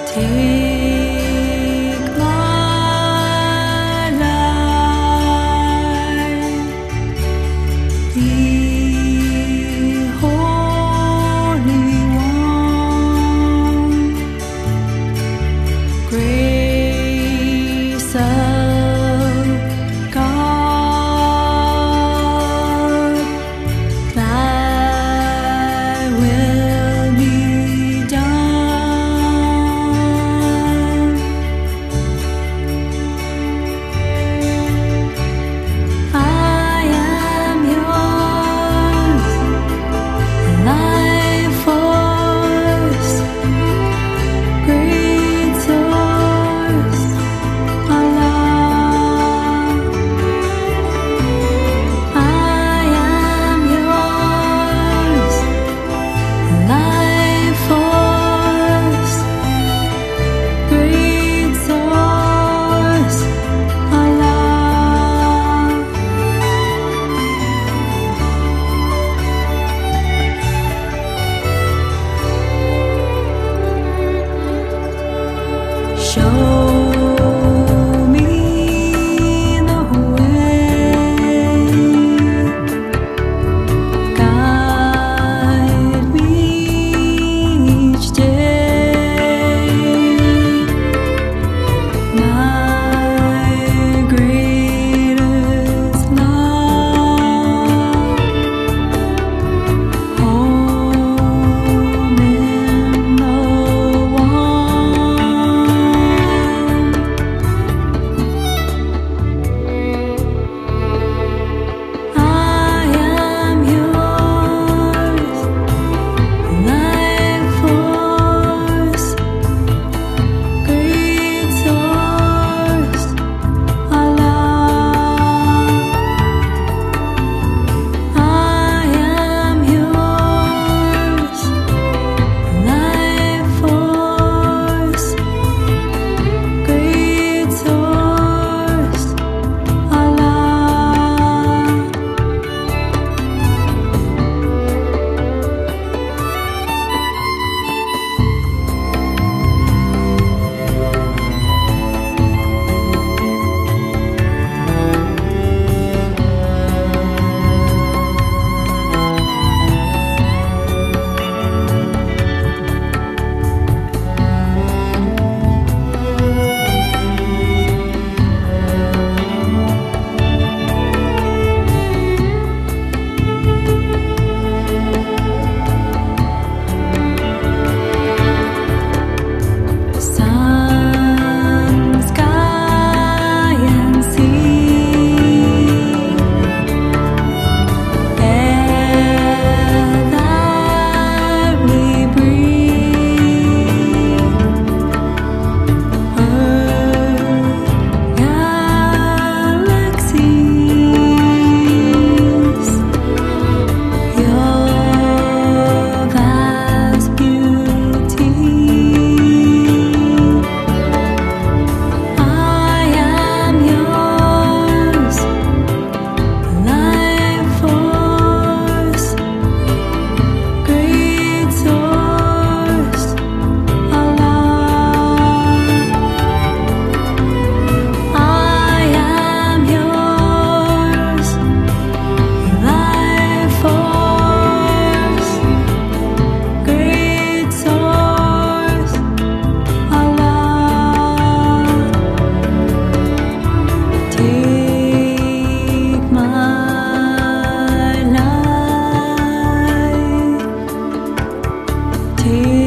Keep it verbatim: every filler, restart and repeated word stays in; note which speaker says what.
Speaker 1: Take my life, the Holy One, grace of God, Thy will be done. I am yours, life force, great source, Allah. I am yours, life force, great source, Allah. Show me the way, guide me each day. My greatest love, home in the one. I am yours, life force, great source, Allah. I am yours, life force, great source, Allah. Sun, sky, and sea, air that we breathe, earth, galaxies, your vast beauty. I am yours, life force, great source, Allah. I am yours, life force, great source, Allah. Take my life, take